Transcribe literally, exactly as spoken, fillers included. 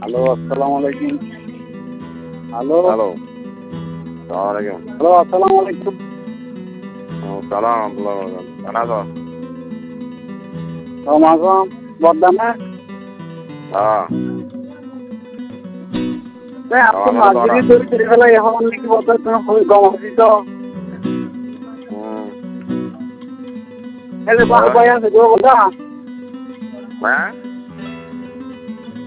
Hello, আসসালামু আলাইকুম। Hello hello, সালাম আলাইকুম। হ্যালো, আসসালামু আলাইকুম। সালাম আব্দুল্লাহ কেন আছো? রমাজন বর্ধমান। হ্যাঁ, আপনি আমারও ধরা। মাঝিরি ধরে ছেড়ে ফেলা এখন নাকি বর্ধমান তুমি গমাসিত হুম। এলে বাহ হ্যাঁ। ভাই আছে গো কথা হ্যাঁ